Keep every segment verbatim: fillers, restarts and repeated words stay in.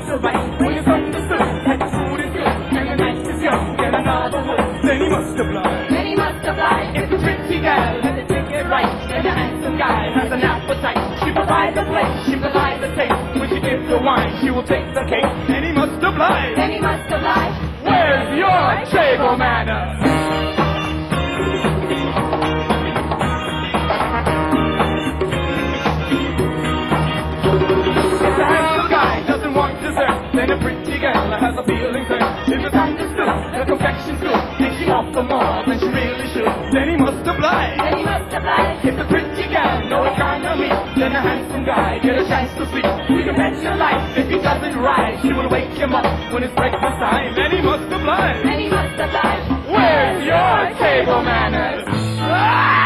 treats her right. When it's understood that the food is good and the night is young and another wood, then he must oblige. Then he must oblige. If the pretty gal has the ticket right and the handsome guy has an appetite, she provides the place, she provides the taste. When she gives the wine, she will take the cake. Then he must oblige. Then he must oblige. Where's your table manners? If the handsome guy doesn't want dessert, then a pretty gal has a feeling hurt. If it's understood, her complexion good, and she offer more than she really should, then he must oblige. Then he must oblige. If the pretty gal no economy, then a handsome guy get a chance to sleep. You can bet your life if he doesn't rise, she will wake him up when it's breakfast time. Then he must oblige. Then he must oblige. Where's your table manners? Ah!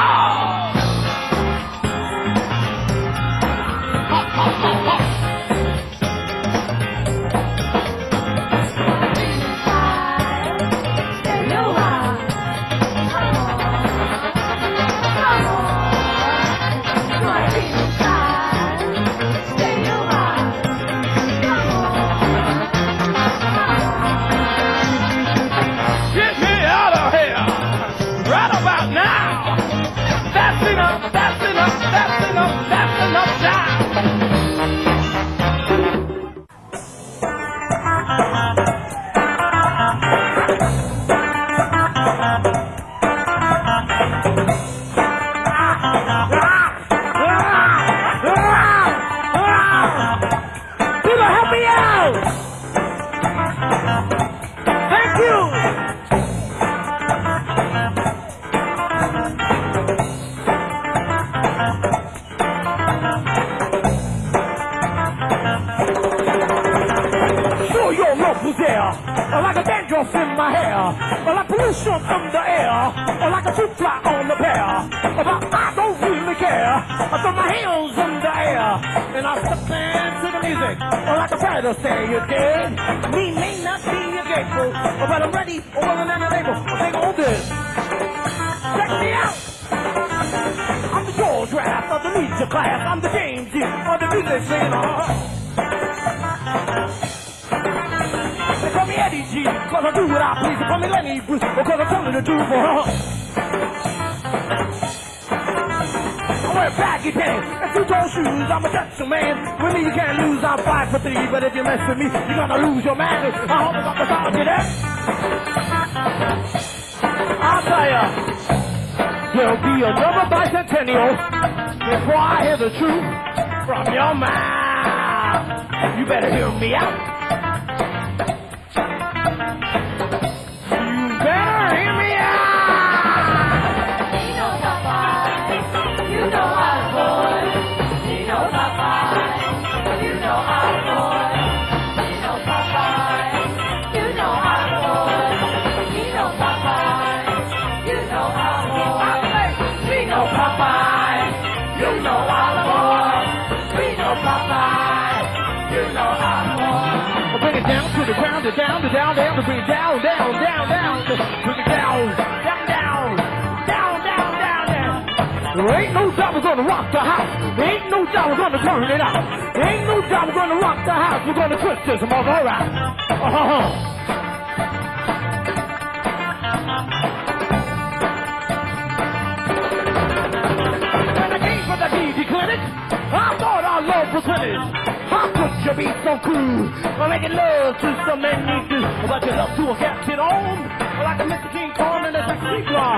Like a dandruff in my hair, like pollution from the air, like a fruit fly on the pear. But I don't really care. I throw my hands in the air and I step into the music, like a fighter say you did. Me may not be a grateful, but I'm ready, willing and able to take all this. Check me out. I'm the George Raft of the leisure class. I'm the James Dean of the music singer. They call me Eddie G, cause I do what I please. They call me Lenny Bruce, because I'm telling the truth for her. I wear baggy pants and two-tone shoes. I'm a gentleman. With me you can't lose. I'm five for three, but if you mess with me, you're gonna lose your manners. I hope I'm the top of that. I'll tell ya, there'll be another bicentennial before I hear the truth from your mouth. You better hear me out. Down, down, down, down, bring it down, down, down, down, bring it down, down, down, down, down, down, down. There ain't no job we're gonna rock the house. There ain't no job we're gonna turn it out. There ain't no job we're gonna rock the house. We're gonna twist this mother around. Uh-huh. When I came from the D J clinic, I thought our love was finished. How could you be so cruel? Or making love to some men you do. But you love to a captain on, like a Mister King Kong and a sexy claw.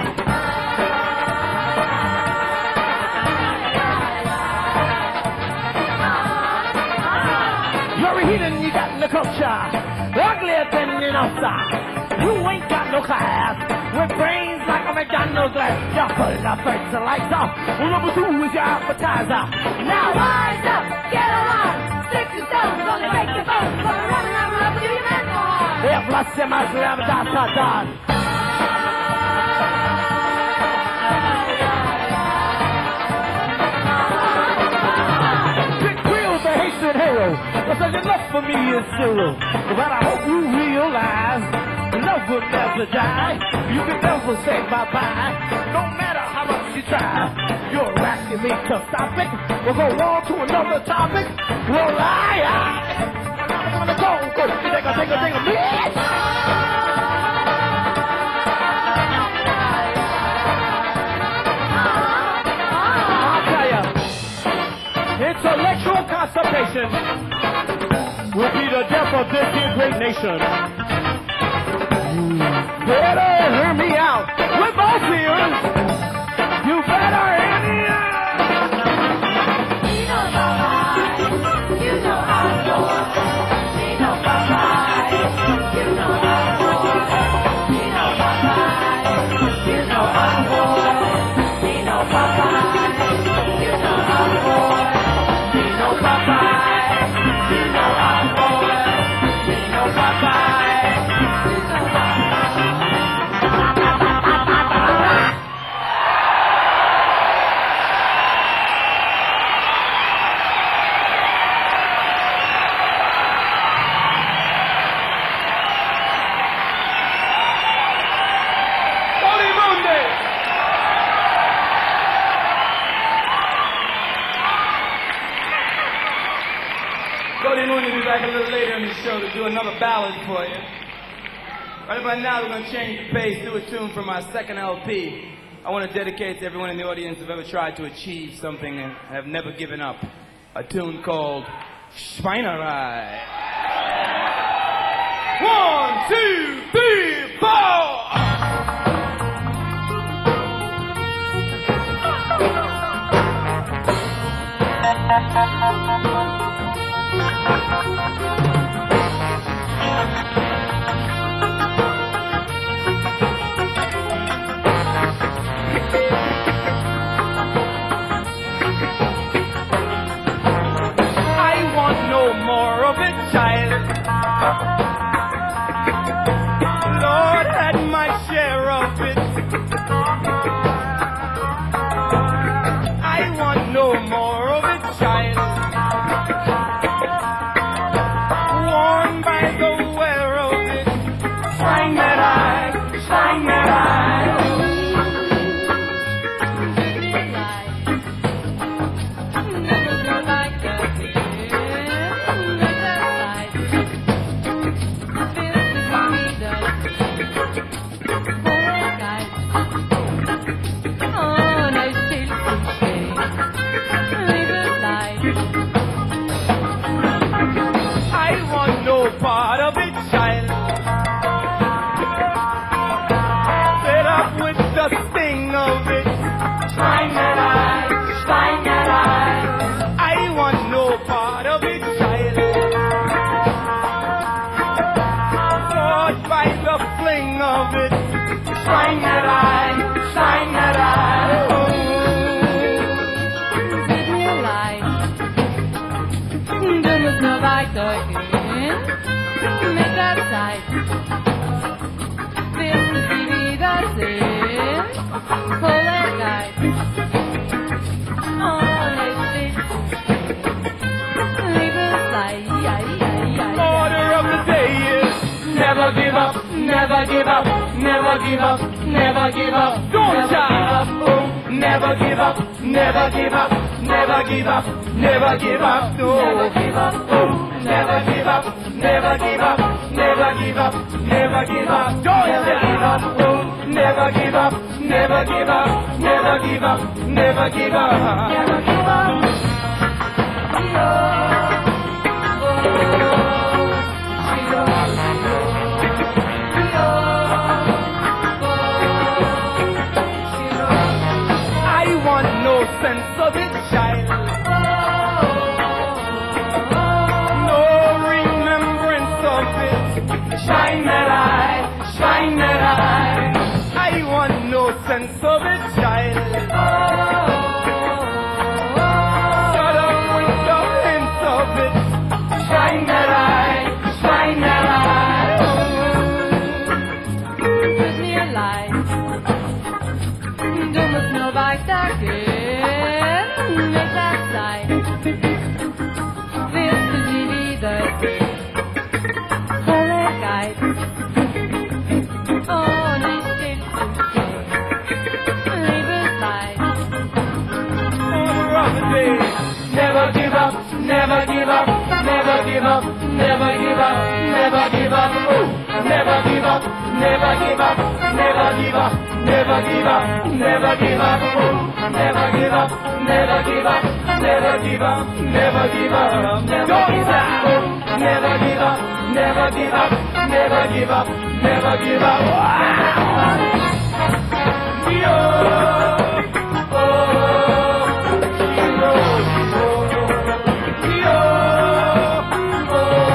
You're a heathen, you got no culture. Uglier than an outside. You ain't got no class. With brains like a McDonald's glass. You're putting up face and lights off. Well, number two is your appetizer. Now rise up, get along. Sticks and stones only break your bones. Gonna run around and up and do your man more. Yeah, bless your mouth, have a dot, dot, dot. Big Wheel's a hatred hero. But such enough for me is zero. But I hope you realize love will never die. You can never say bye-bye. No matter how much you try. You're asking me to stop it. We'll go on to another topic. Well, I, I will be the death of this here great nation. You better hear me out with both ears. You better hear me out. You know Popeye, you know how to boy. You know Popeye, you know how to boy. You know Popeye, you know how to boy. You know Popeye, you know how to boy. You know Popeye, you know how to boy. You know Popeye, you know how to boy. Cody Moon will be back a little later in the show to do another ballad for you. Right about now, we're going to change the pace, do a tune from our second L P. I want to dedicate to everyone in the audience who've ever tried to achieve something and have never given up. A tune called Schweinerei. One, two, three, four! I want no more of it, child. Lord had my share of it. I want no more of it, child. Worn by the wear of it. Shine that eye, shine that eye. Part of it, child. Fed up with the sting of it. Shine that eye, shine that eye. I want no part of it, child. Caught by the fling of it. Shine that eye, shine that eye. Oh. Give me a light. Du musst nur weitergehen. Mit der Zeit wirst du sie wiedersehen, voller Geist, ohne Stich, Liebesleid, ja, ja, ja. Order of the day is never give up, never give up, never give up, never give up. Don't stop. Never give up, never give up, never give up, never give up. No. Never give up, oh, Never give up, never give up, never give up, never give up. Don't never give up, oh, never give up, never give up, never give up, never give up. never give up. I want no sense of it, child. Shine that eye, shine that eye. I want no sense of it, child. Shut up with the hints of it. Shine that eye, shine that eye. Give me a light. Du musst nur weitergehen mit der Zeit. Wirst du sie wiedersehen. Never give up, never give up, never give up, never give up, never give up, ooh, never give up. up, never give up, never give up, never give up, never give up, never give up, never give up, never give up, never give up, don't stop, never give up, never give up, never give up, never give up. Yo, oh, hero, yo, oh,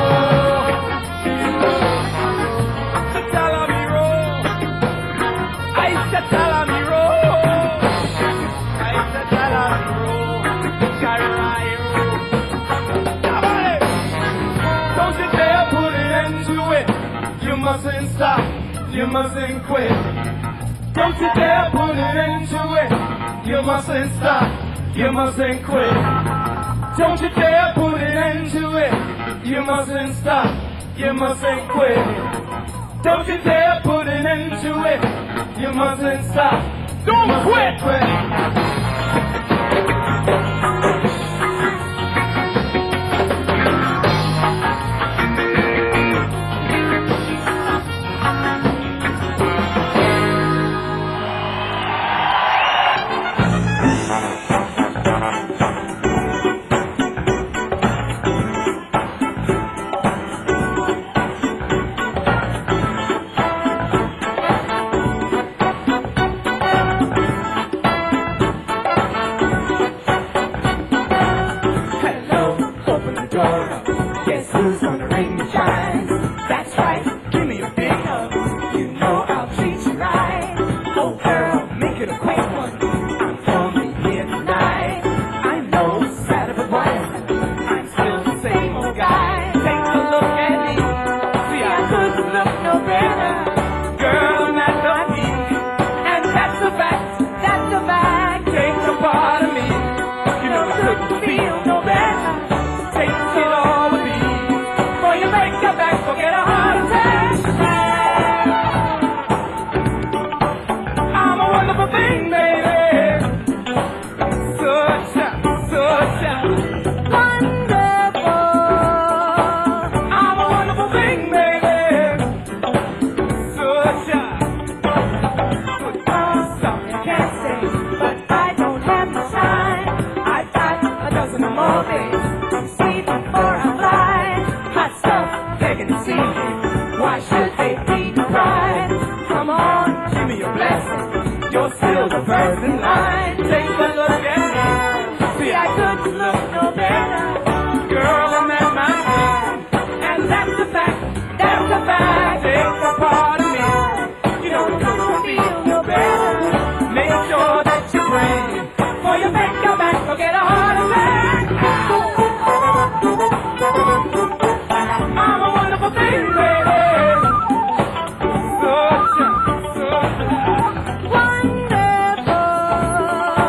hero. Tell 'em hero. I said tell 'em hero. I said tell 'em hero. Kyra hero. Somebody, don't you dare put an end to it. You mustn't stop. You mustn't quit. Don't you dare put an end to it. You mustn't stop. You mustn't quit. Don't you dare put an end to it. You mustn't stop. You mustn't quit. Don't you dare put an end to it. You mustn't stop. Don't quit. quit. Guess who's gonna ring the chimes? That's right, give me a big hug. You know I'll treat you right. Oh girl, make it a quick one. I'm gonna be here tonight. I know Saturday was, I'm still the same old guy. Take a look at me, see I couldn't look no better. Girl, I'm at the peak, and that's a fact, that's a fact. Take a part of me, you know I couldn't feel no better. Take it all with me, before you break your back, forget a heart attack. I'm a wonderful thing, baby. Such a, such a wonderful. I'm a wonderful thing, baby. Such a something I can't say, but I don't have much time. I've got a dozen or more days. See before I fly, hot stuff, begging to see me. Why should they be deprived? Come on, give me your blessing. You're still the first in line. Take a look at me. See, I couldn't look no better. Girl, I'm at my time. And that's a fact, that's a fact. Take a part of me. You don't feel no better. Make sure that you bring, before you break your back, forget a heart attack. I'm a wonderful thing, baby. Such a, such a wonderful.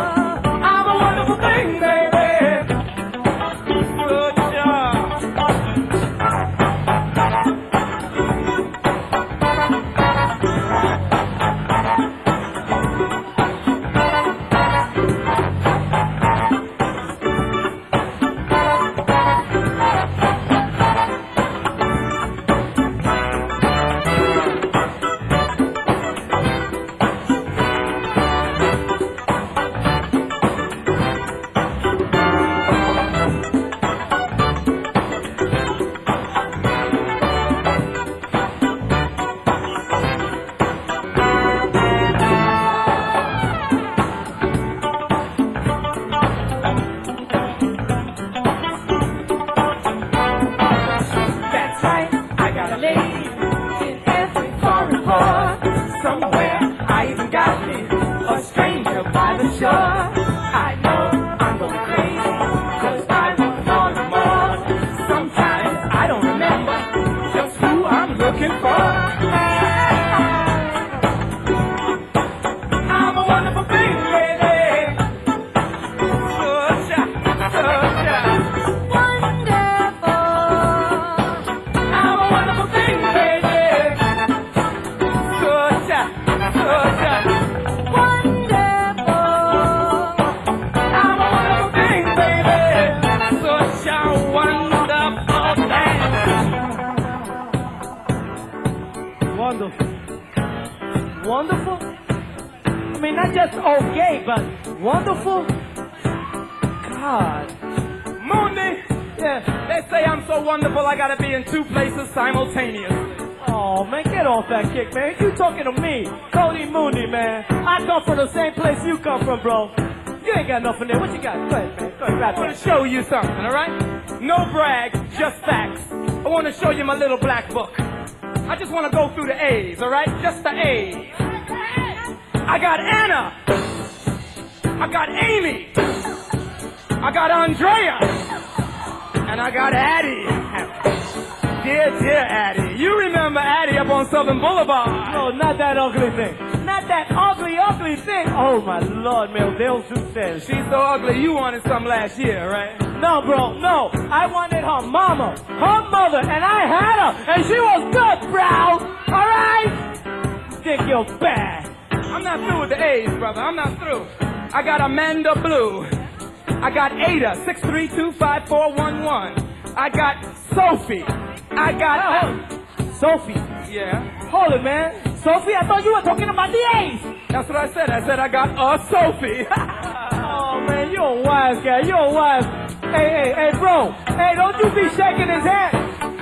wonderful. Wonderful? I mean, not just okay, but wonderful? God. Mooney! Yeah. They say I'm so wonderful I gotta be in two places simultaneously. Oh, man, get off that kick, man. You talking to me, Cody Mooney, man. I come from the same place you come from, bro. You ain't got nothing there. What you got? Go ahead, man. Go ahead, I grab want to that. show you something, all right? No brag, just facts. I want to show you my little black book. I just want to go through the A's, all right? Just the A's. I got Anna. I got Amy. I got Andrea. And I got Addie. Dear, dear Addie. You remember Addie up on Southern Boulevard. No, not that ugly thing. Not that ugly, ugly thing. Oh, my Lord, man. They'll says. She's so ugly, you wanted some last year, right? No, bro, no. I wanted her mama, her mother, and I had her, and she was good, bro. All right? Think you're bad. I'm not through with the A's, brother. I'm not through. I got Amanda Blue. I got Ada, six three two five four one one. I got Sophie. I got... Oh, Sophie. Yeah. Hold it, man. Sophie, I thought you were talking about the A's. That's what I said. I said I got a Sophie. Oh, man, you're a wise guy. You're a wise... Hey, hey, hey, bro. Hey, don't you be shaking his hand.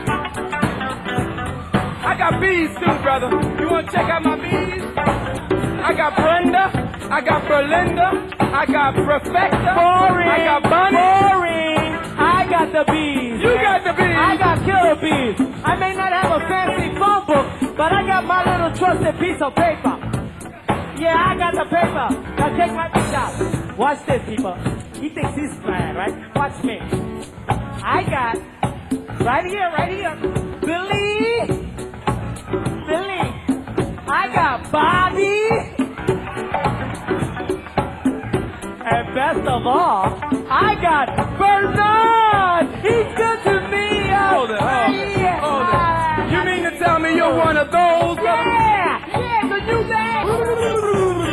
I got bees too, brother. You want to check out my bees? I got Brenda. I got Berlinda. I got Perfecta. Boring. I got Bunny. Boring. I got the bees. You got the bees. I got killer bees. I may not have a fancy phone book, but I got my little trusted piece of paper. Yeah, I got the paper. Now check my bees out. Watch this, people. He thinks he's bad, right? Watch me. I got, right here, right here, Billy. Billy. I got Bobby. And best of all, I got Bernard. He's good to me. Uh, Hold it, hold it, yeah. hold it. You mean to tell me you're one of those, brother? Yeah, yeah, the new man.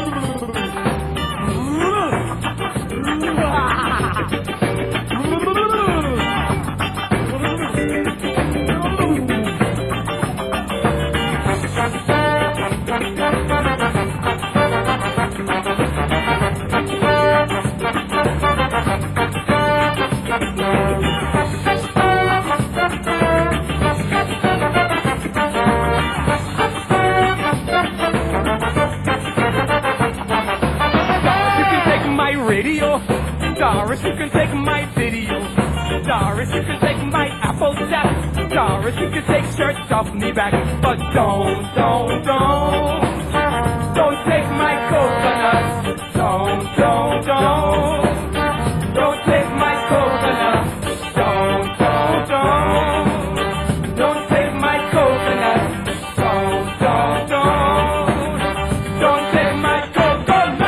Radio. Doris, you can take my video. Doris, you can take my Apple Jack. Doris, you can take shirts off me back. But don't, don't, don't. Don't take my coconut. Don't, don't, don't. Don't take my coconut. Don't, don't, don't. Don't take my coconut. Don't, don't, don't. Don't take my coconut.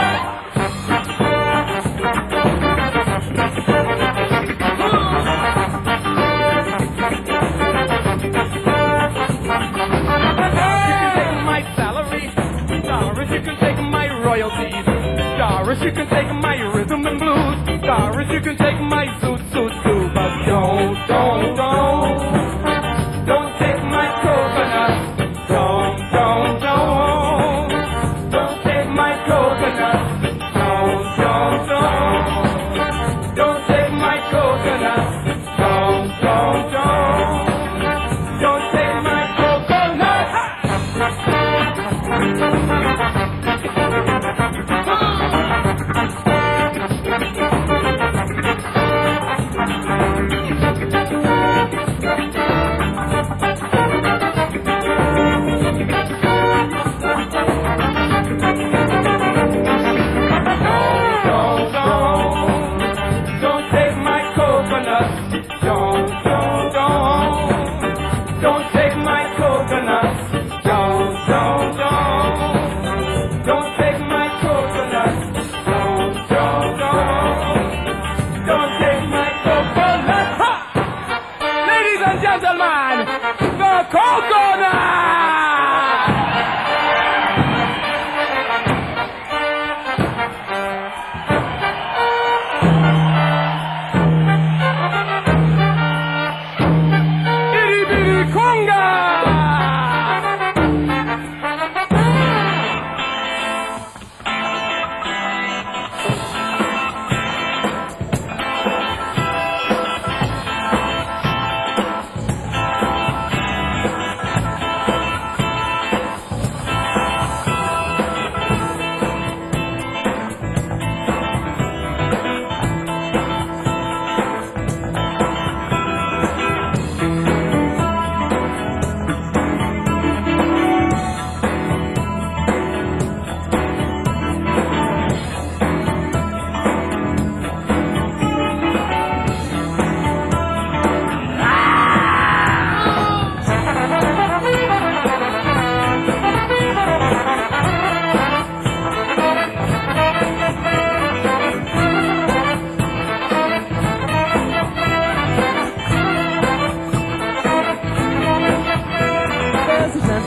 You can take my royalties. Doris, you can take my rhythm and blues. Doris, you can take my zoot suit too. But don't, don't, don't. Don't take my coconut. Don't, don't, don't. Don't take my coconut. Don't, don't, don't. Don't take my coconut. Don't, don't, don't. Don't take my coconut.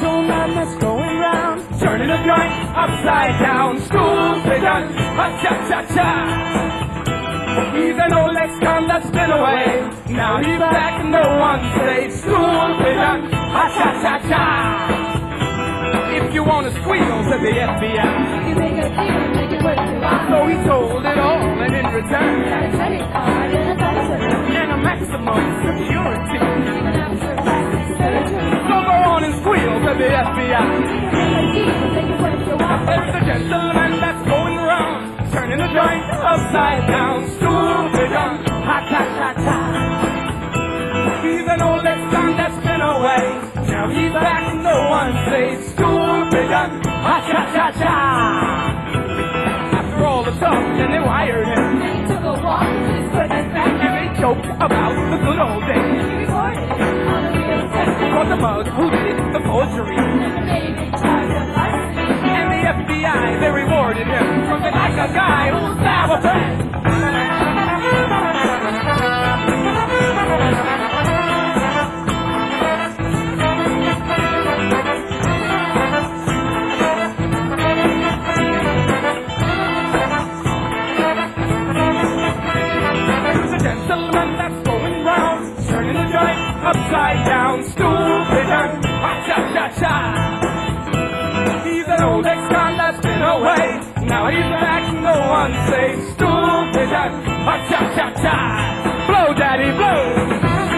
gentleman that's going round. Turning the joint upside down. School's begun. Ha-cha-cha-cha. He's an old ex-con that's been away. Now he's back and no one says school's begun. Ha-cha-cha-cha. If you want to squeal, said the F B I. You make a deal, make it worth your while. So he told it all, and in return, Got a credit card and a bicycle. and a maximum security. Even after plastic surgery. So go on and squeal, said the F B I. You make a deal, make it worth your while. There's a gentleman that's going around, turning the joint upside down. School begun, ha-cha-cha-cha. He's an old ex-con that's been away. Now he's back and no one says school begun, ha-cha-cha-cha. After all the talk, then they wired him. And he took a walk with his goodness back. And they joked about the good old days. He recorded it on a real tape. For the mug who did the forgery. And the baby charged of larceny. And the F B I, they rewarded him. Something like a guy who's never been. Upside down, stupid and ha-cha-cha-cha. He's an old ex-con that's been away. Now he's back, no one says stupid and ha-cha-cha-cha. Blow, daddy, blow.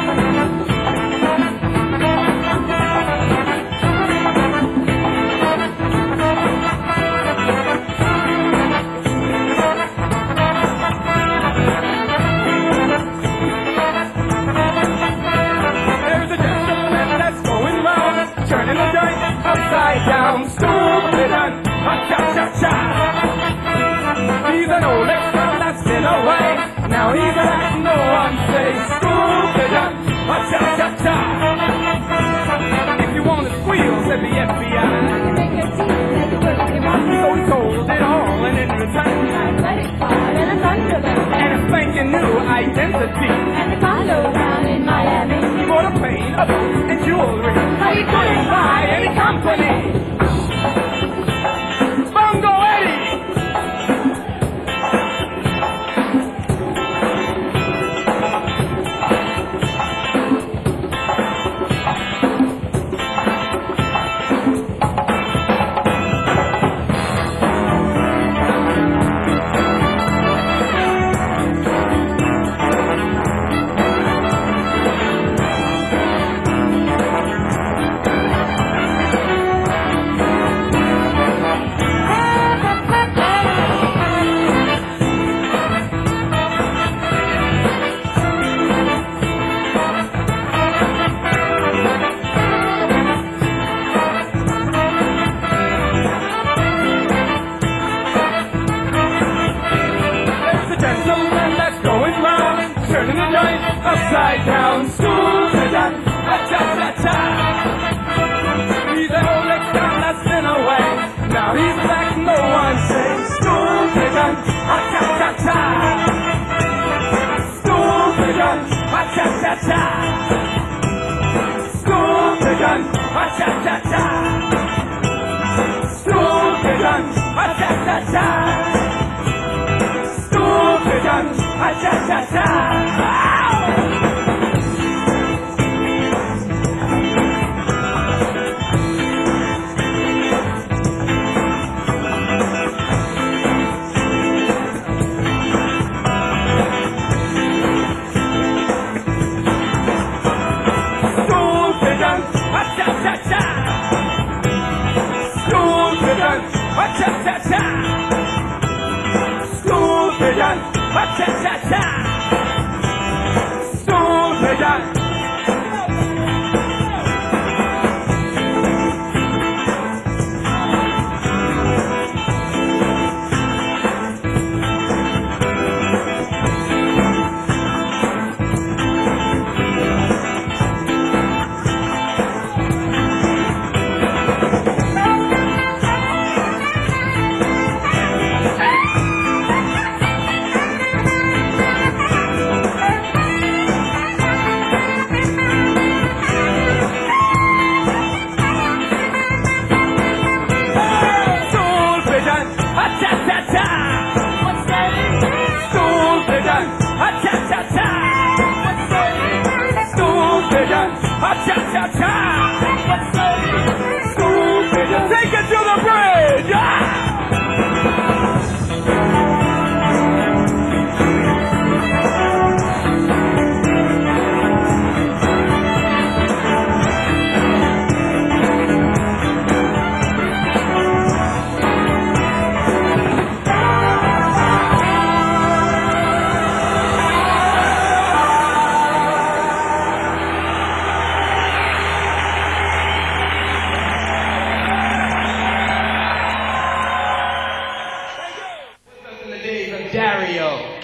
Turning the joint upside down, stupid and ha-cha-cha-cha. He's an old ex-con that's been away. Now he's back, no one says stupid and ha-cha-cha-cha. If you want to squeal, said the F B I. You make a deal, make it worth your while. So he told it all, and in return, Got a credit card and a Thunderbird. and a spanking new identity. And a condo down in Miami. For the pain of boots and jewelry, How you couldn't buy any company. Bongo Eddie. Turning the joint upside down, stupid and ha-cha-cha-cha. He's an old ex-con that's been away. Now he's back, no one says stupid and ha-cha-cha-cha. Stupid and ha-cha-cha-cha. Stupid and ha-cha-cha-cha. Stupid and ha-cha-cha-cha. Stupid and ha-cha-cha-cha. Stupid and ha-cha-cha-cha. Stupid and ha-cha-cha-cha. Stupid and ha-cha-cha-cha.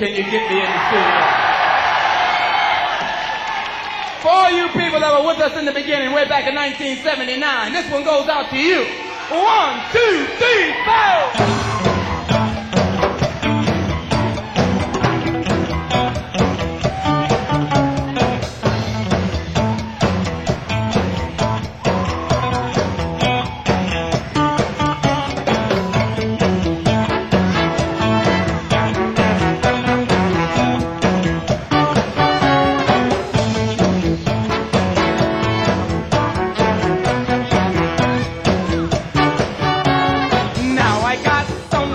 can you get me in the studio? For all you people that were with us in the beginning, way back in nineteen seventy-nine, this one goes out to you. One, two, three, four. Now I got some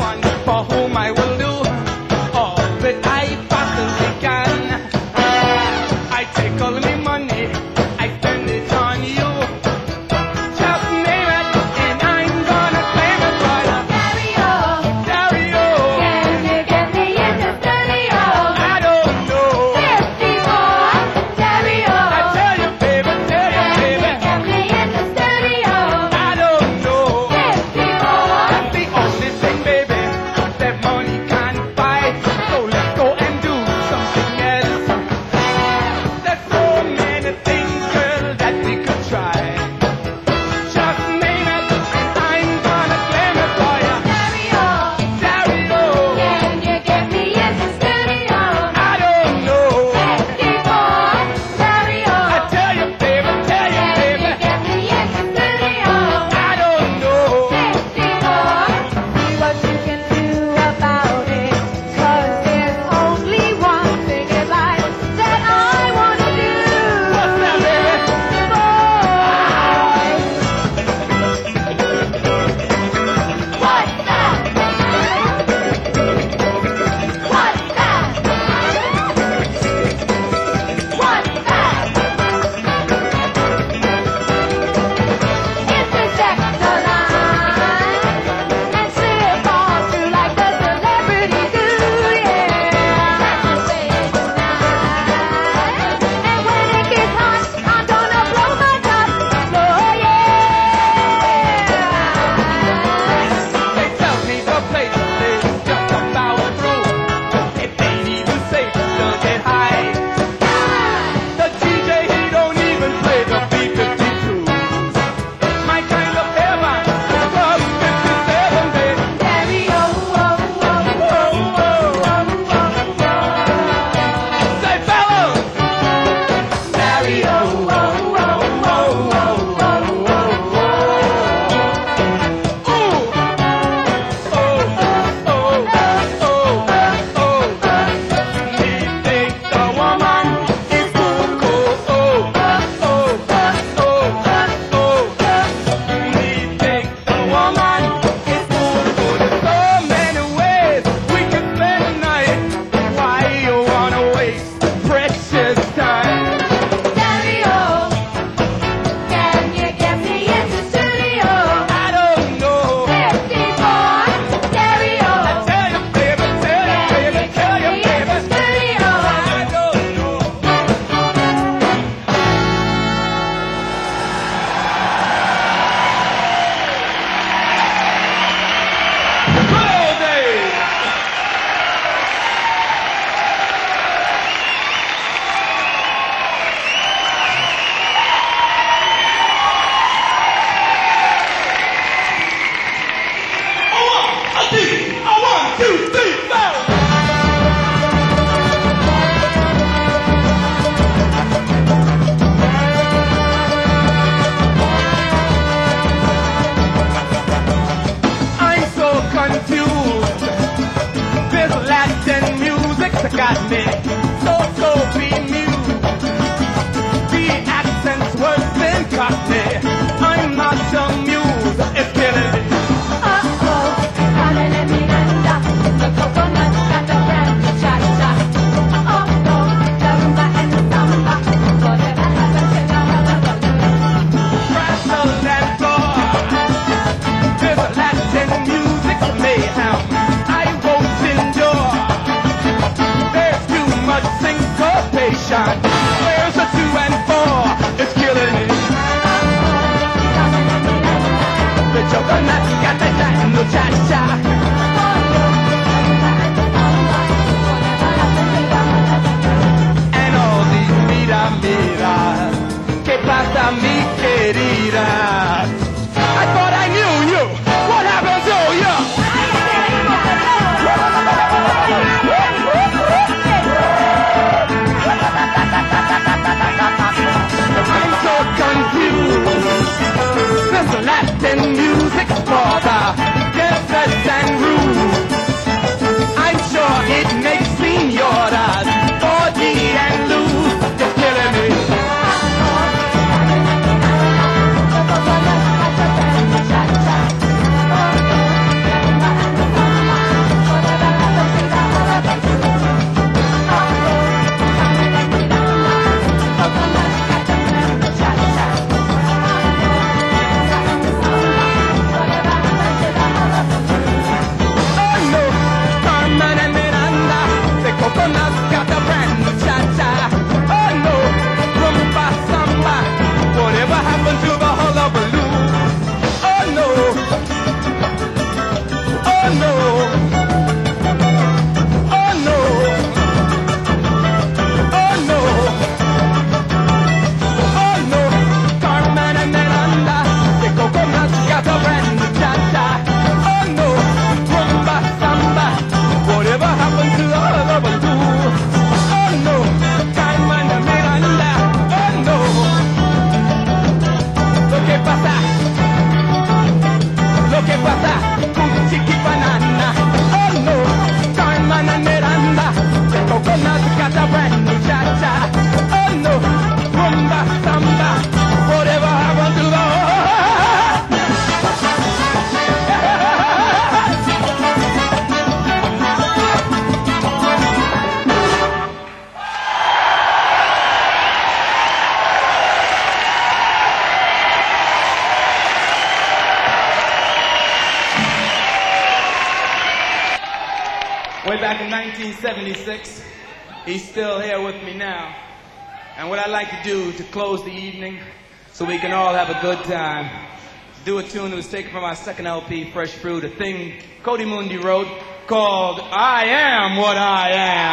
back in nineteen seventy-six. He's still here with me now. And what I'd like to do to close the evening, so we can all have a good time, do a tune that was taken from our second L P, Fresh Fruit, a thing Cody Mundi wrote called I Am What I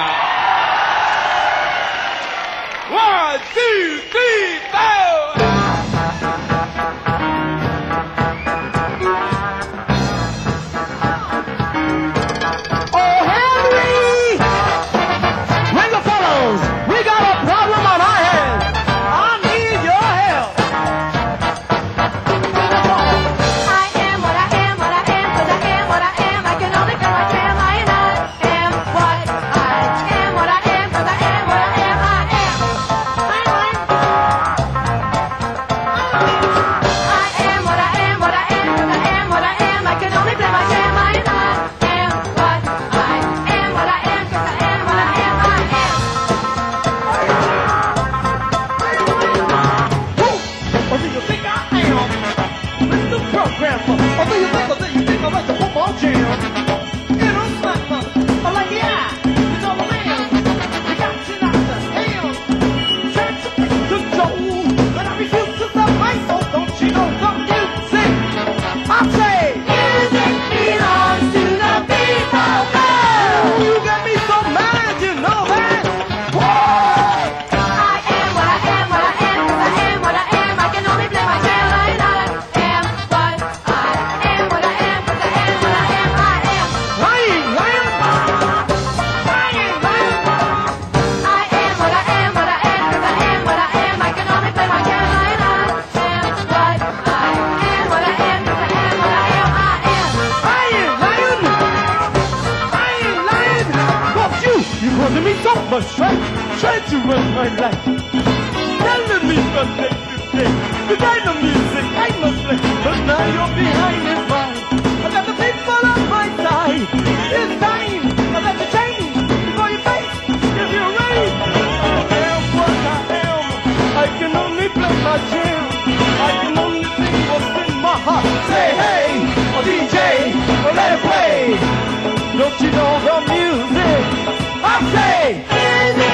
Am. One, two, three, four.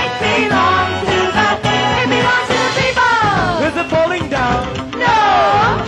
No!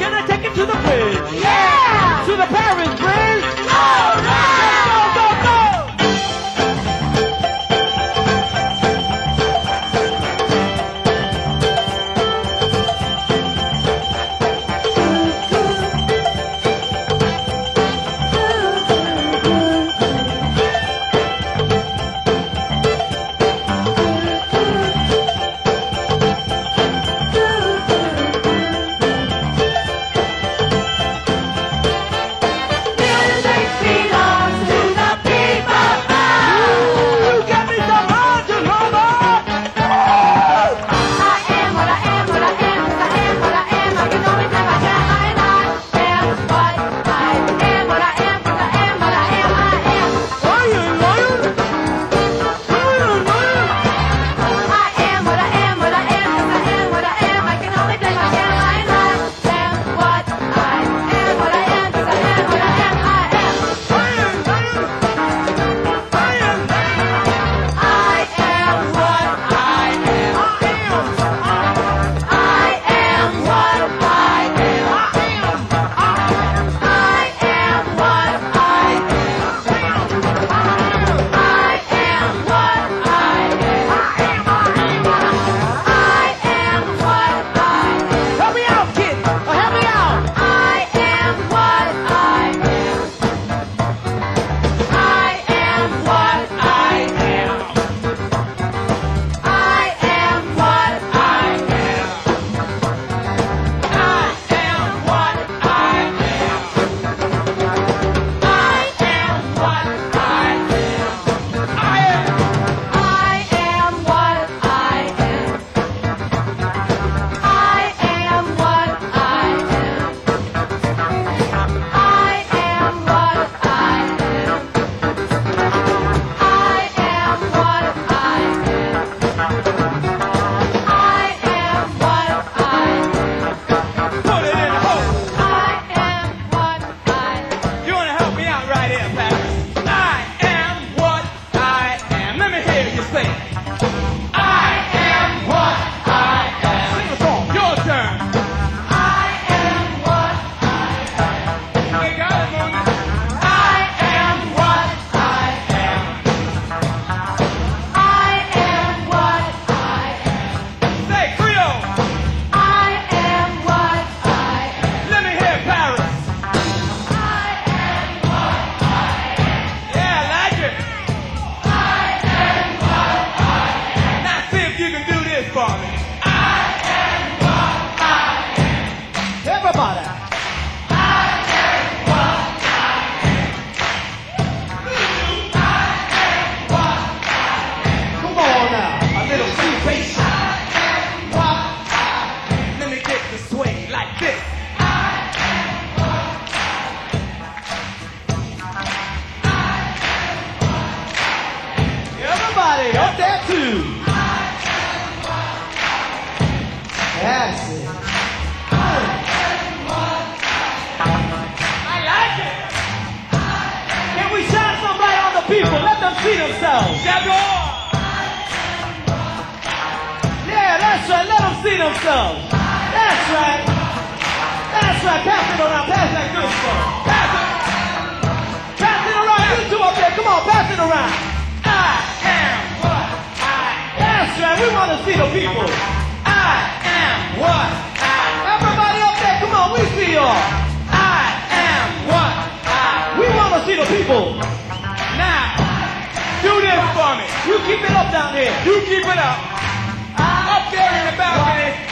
themselves. That's right. That's right. Pass it around. Pass that good stuff. Pass it. Pass it around. You two up there. Come on, pass it around. I am what I am. That's right. We want to see the people. I am what I am. Everybody up there, come on. We see y'all. I am what I am. We want to see the people. Now, do this for me. You keep it up down here. You keep it up. Up there in the balcony.